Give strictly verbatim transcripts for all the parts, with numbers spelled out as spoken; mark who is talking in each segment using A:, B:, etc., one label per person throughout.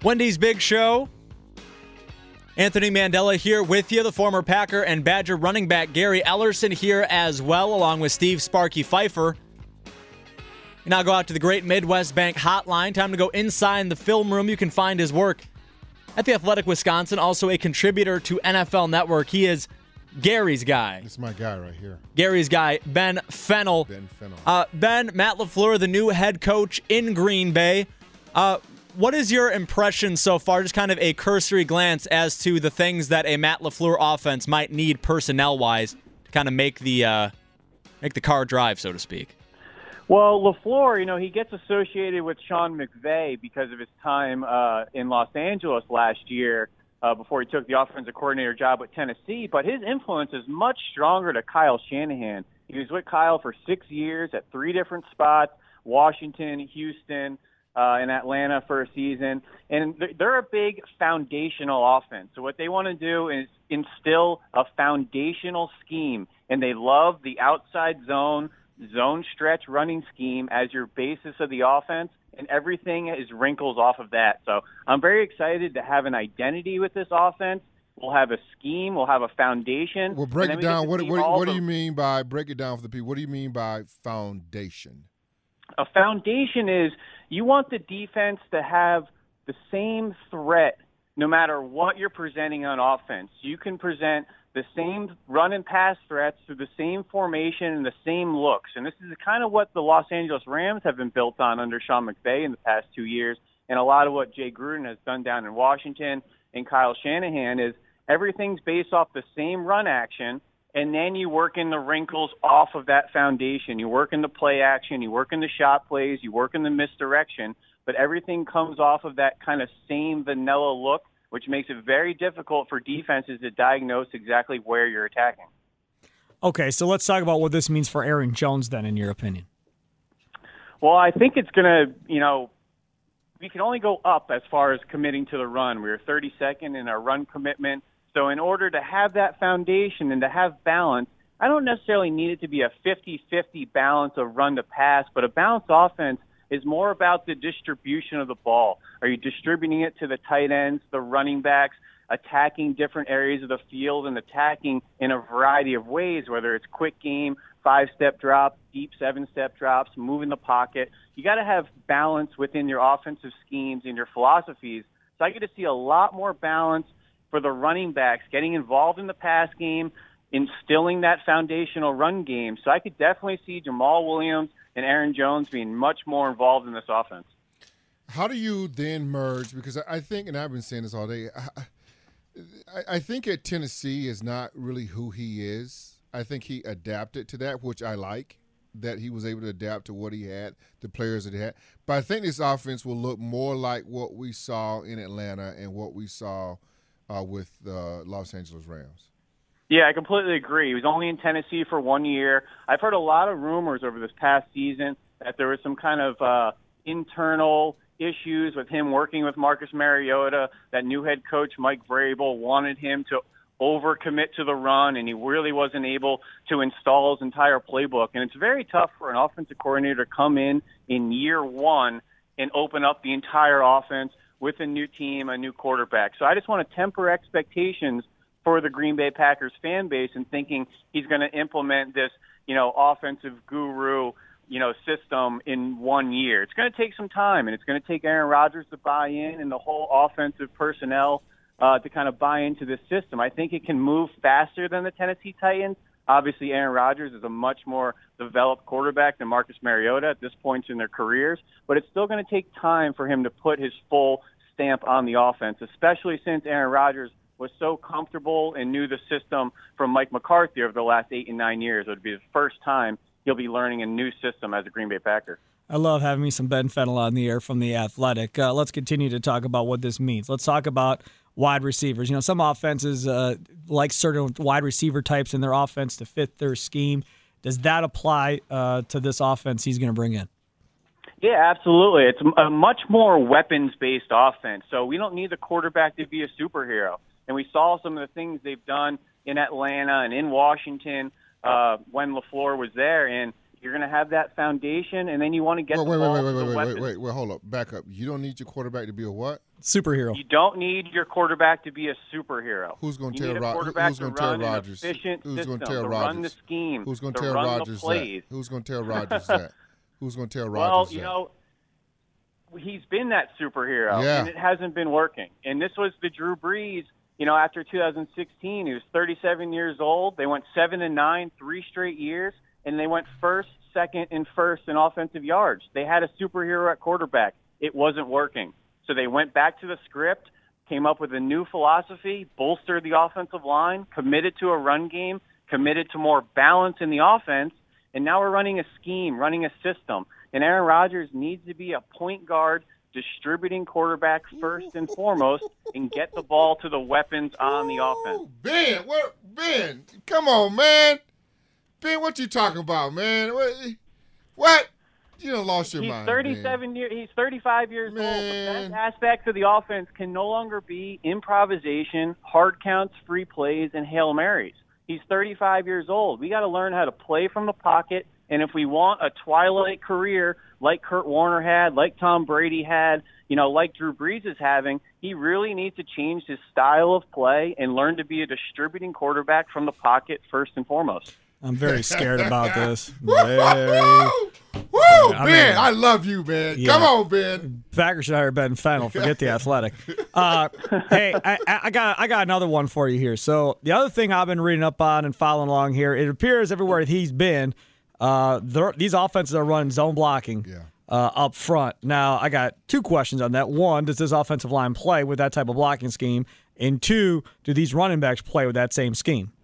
A: Wendy's Big Show. Anthony Mandela here with you, the former Packer and Badger running back Gary Ellerson here as well, along with Steve Sparky Pfeiffer. You now go out to the Great Midwest Bank hotline. Time to go inside the film room. You can find his work at The Athletic Wisconsin, also a contributor to N F L Network. He is Gary's guy.
B: This is my guy right here.
A: Gary's guy, Ben Fennell.
B: Ben Fennell.
A: Uh, Ben, Matt LaFleur, the new head coach in Green Bay. Uh, what is your impression so far, just kind of a cursory glance as to the things that a Matt LaFleur offense might need personnel-wise to kind of make the uh, make the car drive, so to speak?
C: Well, LaFleur, you know, he gets associated with Sean McVay because of his time uh, in Los Angeles last year uh, before he took the offensive coordinator job with Tennessee. But his influence is much stronger to Kyle Shanahan. He was with Kyle for six years at three different spots, Washington, Houston, uh, and Atlanta for a season. And they're a big foundational offense. So what they want to do is instill a foundational scheme, and they love the outside zone, zone stretch running scheme as your basis of the offense, and everything is wrinkles off of that. So I'm very excited to have an identity with this offense. We'll have a scheme. We'll have a foundation.
B: Well, break it down. What, what, what do
C: the,
B: you mean by, break it down for the people, what do you mean by foundation?
C: A foundation is you want the defense to have the same threat no matter what you're presenting on offense. You can present the same run and pass threats through the same formation and the same looks. And this is kind of what the Los Angeles Rams have been built on under Sean McVay in the past two years. And a lot of what Jay Gruden has done down in Washington and Kyle Shanahan is everything's based off the same run action, and then you work in the wrinkles off of that foundation. You work in the play action, you work in the shot plays, you work in the misdirection, but everything comes off of that kind of same vanilla look, which makes it very difficult for defenses to diagnose exactly where you're attacking.
D: Okay, so let's talk about what this means for Aaron Jones then, in your opinion.
C: Well, I think it's going to, you know, we can only go up as far as committing to the run. We were thirty-second in our run commitment. So in order to have that foundation and to have balance, I don't necessarily need it to be a fifty-fifty balance of run to pass, but a balanced offense is more about the distribution of the ball. Are you distributing it to the tight ends, the running backs, attacking different areas of the field and attacking in a variety of ways, whether it's quick game, five-step drop, deep seven-step drops, moving the pocket. You got to have balance within your offensive schemes and your philosophies. So I get to see a lot more balance for the running backs, getting involved in the pass game, instilling that foundational run game. So I could definitely see Jamal Williams and Aaron Jones being much more involved in this offense.
B: How do you then merge? Because I think, and I've been saying this all day, I, I think at Tennessee is not really who he is. I think he adapted to that, which I like, that he was able to adapt to what he had, the players that he had. But I think this offense will look more like what we saw in Atlanta and what we saw uh, with the uh, Los Angeles Rams.
C: Yeah, I completely agree. He was only in Tennessee for one year. I've heard a lot of rumors over this past season that there was some kind of uh, internal issues with him working with Marcus Mariota, that new head coach Mike Vrabel wanted him to overcommit to the run, and he really wasn't able to install his entire playbook. And it's very tough for an offensive coordinator to come in in year one and open up the entire offense with a new team, a new quarterback. So I just want to temper expectations for the Green Bay Packers fan base and thinking he's going to implement this, you know, offensive guru, you know, system in one year. It's going to take some time, and it's going to take Aaron Rodgers to buy in and the whole offensive personnel uh, to kind of buy into this system. I think it can move faster than the Tennessee Titans. Obviously, Aaron Rodgers is a much more developed quarterback than Marcus Mariota at this point in their careers, but it's still going to take time for him to put his full stamp on the offense, especially since Aaron Rodgers was so comfortable and knew the system from Mike McCarthy over the last eight and nine years. It would be the first time he'll be learning a new system as a Green Bay Packer.
D: I love having me some Ben Fennell on the air from The Athletic. Uh, let's continue to talk about what this means. Let's talk about wide receivers. You know, some offenses uh, like certain wide receiver types in their offense to fit their scheme. Does that apply uh, to this offense he's going to bring in?
C: Yeah, absolutely. It's a much more weapons-based offense. So we don't need the quarterback to be a superhero. And we saw some of the things they've done in Atlanta and in Washington uh, when LaFleur was there. And you're going to have that foundation, and then you want to get
B: wait,
C: the
B: wait,
C: ball
B: wait, wait,
C: to
B: wait,
C: the
B: wait,
C: weapons.
B: wait, wait, wait, hold up, back up. You don't need your quarterback to be a what?
D: Superhero.
C: You don't need your quarterback to be a superhero.
B: Who's going
C: You
B: to
C: need
B: tear
C: a
B: Rod-
C: quarterback
B: Who's going
C: to
B: to tear
C: run an
B: Rodgers?
C: efficient
B: Who's
C: system,
B: going to tear
C: to
B: Rodgers?
C: run the scheme,
B: Who's going
C: to
B: to tear
C: run
B: Rodgers
C: the plays.
B: that? Who's going to tear Rodgers that? Who's going to tear
C: Well,
B: Rodgers
C: you
B: that?
C: know, he's been that superhero,
B: Yeah.
C: and it hasn't been working. And this was the Drew Brees. You know, after two thousand sixteen, he was thirty-seven years old. They went seven and nine, three straight years, and they went first, second, and first in offensive yards. They had a superhero at quarterback. It wasn't working. So they went back to the script, came up with a new philosophy, bolstered the offensive line, committed to a run game, committed to more balance in the offense, and now we're running a scheme, running a system. And Aaron Rodgers needs to be a point guard, distributing quarterback first and foremost, and get the ball to the weapons on the offense.
B: Ooh, Ben, what? Ben, come on, man. Ben, what you talking about, man? What? what? You done lost your
C: He's
B: mind.
C: thirty-seven years. He's thirty-five years
B: Man.
C: old. The best aspects of the offense can no longer be improvisation, hard counts, free plays, and Hail Marys. He's thirty-five years old. We got to learn how to play from the pocket. And if we want a twilight career like Kurt Warner had, like Tom Brady had, you know, like Drew Brees is having, he really needs to change his style of play and learn to be a distributing quarterback from the pocket first and foremost.
D: I'm very scared about this.
B: Woo!
D: Very.
B: Woo!
D: I
B: Ben,
D: mean-
B: I love you, man.
D: Yeah.
B: Come on, Ben.
D: Packers should hire Ben Fennell. Forget the Athletic. Uh, hey, I, I got I got another one for you here. So the other thing I've been reading up on and following along here, it appears everywhere he's been, uh, there- these offenses are running zone blocking
B: Yeah.
D: uh, up front. Now I got two questions on that. One, does this offensive line play with that type of blocking scheme? And two, do these running backs play with that same scheme?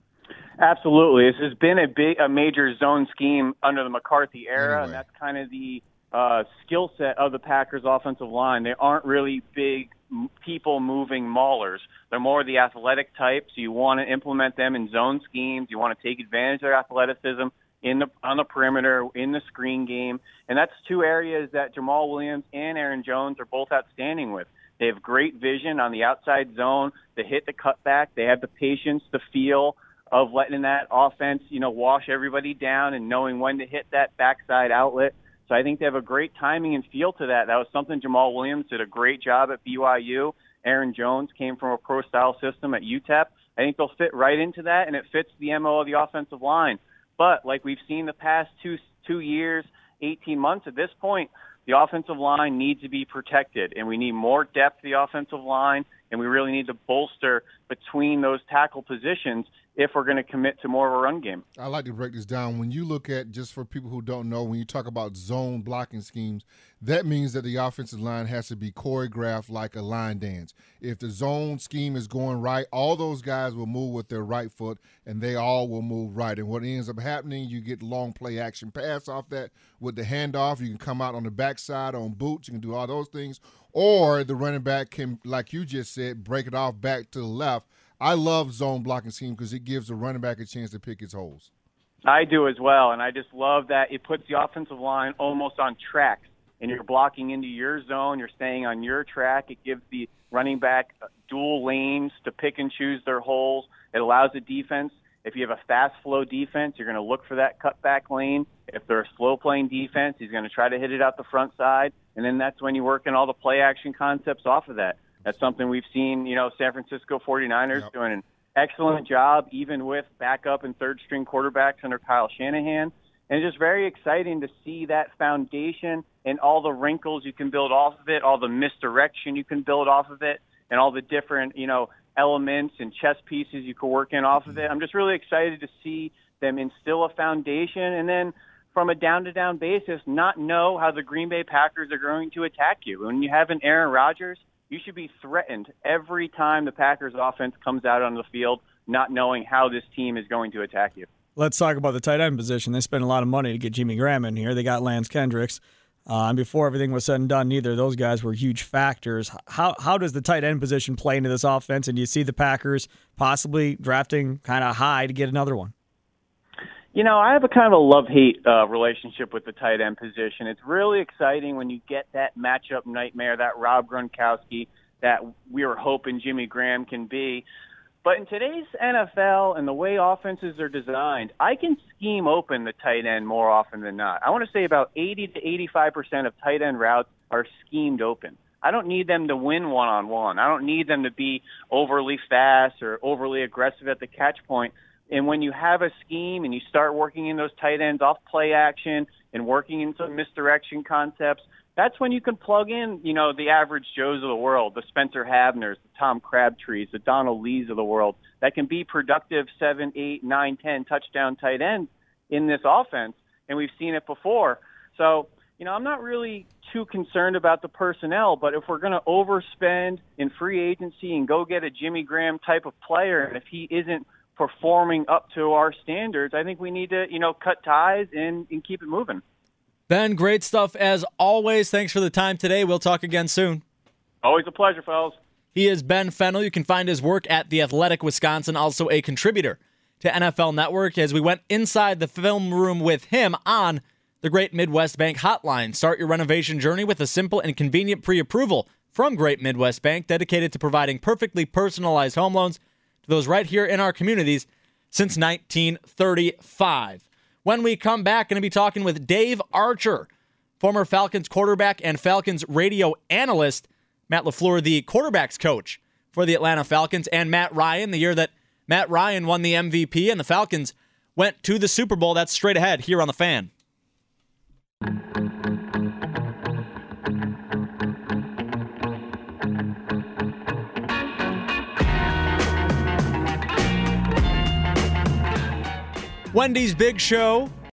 C: Absolutely. This has been a big, a major zone scheme under the McCarthy era,
B: Anyway.
C: and that's kind of the uh, skill set of the Packers' offensive line. They aren't really big m- people-moving maulers. They're more the athletic type, so you want to implement them in zone schemes. You want to take advantage of their athleticism in the on the perimeter, in the screen game, and that's two areas that Jamal Williams and Aaron Jones are both outstanding with. They have great vision on the outside zone. They hit the cutback. They have the patience, the feel of letting that offense, you know, wash everybody down and knowing when to hit that backside outlet. So I think they have a great timing and feel to that. That was something Jamal Williams did a great job at B Y U. Aaron Jones came from a pro-style system at U T E P. I think they'll fit right into that, and it fits the M O of the offensive line. But like we've seen the past two two years, eighteen months at this point, the offensive line needs to be protected, and we need more depth to the offensive line, and we really need to bolster between those tackle positions if we're going to commit to more of a run game.
B: I like to break this down. When you look at, just for people who don't know, when you talk about zone blocking schemes, that means that the offensive line has to be choreographed like a line dance. If the zone scheme is going right, all those guys will move with their right foot, and they all will move right. And what ends up happening, you get long play action pass off that with the handoff. You can come out on the backside on boots. You can do all those things. Or the running back can, like you just said, break it off back to the left. I love zone blocking scheme because it gives the running back a chance to pick his holes.
C: I do as well, and I just love that it puts the offensive line almost on tracks, and you're blocking into your zone. You're staying on your track. It gives the running back dual lanes to pick and choose their holes. It allows the defense, if you have a fast flow defense, you're going to look for that cutback lane. If they're a slow playing defense, he's going to try to hit it out the front side, and then that's when you work in all the play action concepts off of that. That's something we've seen, you know, San Francisco forty-niners
B: Yep.
C: doing an excellent job, even with backup and third-string quarterbacks under Kyle Shanahan. And it's just very exciting to see that foundation and all the wrinkles you can build off of it, all the misdirection you can build off of it, and all the different, you know, elements and chess pieces you can work in off of it. I'm just really excited to see them instill a foundation and then from a down-to-down basis not know how the Green Bay Packers are going to attack you. When you have an Aaron Rodgers, you should be threatened every time the Packers offense comes out on the field, not knowing how this team is going to attack you.
D: Let's talk about the tight end position. They spent a lot of money to get Jimmy Graham in here. They got Lance Kendricks. Uh, and before everything was said and done, neither of those guys were huge factors. How how does the tight end position play into this offense? And do you see the Packers possibly drafting kind of high to get another one?
C: You know, I have a kind of a love-hate uh, relationship with the tight end position. It's really exciting when you get that matchup nightmare, that Rob Gronkowski that we were hoping Jimmy Graham can be. But in today's N F L and the way offenses are designed, I can scheme open the tight end more often than not. I want to say about eighty to eighty-five percent of tight end routes are schemed open. I don't need them to win one-on-one. I don't need them to be overly fast or overly aggressive at the catch point. And when you have a scheme and you start working in those tight ends off play action and working in some misdirection concepts, that's when you can plug in, you know, the average Joes of the world, the Spencer Havners, the Tom Crabtrees, the Donald Lees of the world, that can be productive seven, eight, nine, ten touchdown tight ends in this offense. And we've seen it before. So, you know, I'm not really too concerned about the personnel, but if we're going to overspend in free agency and go get a Jimmy Graham type of player, and if he isn't performing up to our standards, I think we need to, you know, cut ties and, and keep it moving.
A: Ben, great stuff as always. Thanks for the time today. We'll talk again soon.
C: Always a pleasure, fellas.
A: He is Ben Fennell. You can find his work at The Athletic Wisconsin, also a contributor to N F L Network, as we went inside the film room with him on the Great Midwest Bank Hotline. Start your renovation journey with a simple and convenient pre-approval from Great Midwest Bank, dedicated to providing perfectly personalized home loans to those right here in our communities since nineteen thirty-five. When we come back, going to be talking with Dave Archer, former Falcons quarterback and Falcons radio analyst, Matt LaFleur, the quarterback's coach for the Atlanta Falcons, and Matt Ryan, the year that Matt Ryan won the M V P and the Falcons went to the Super Bowl. That's straight ahead here on The Fan. Wendy's Big Show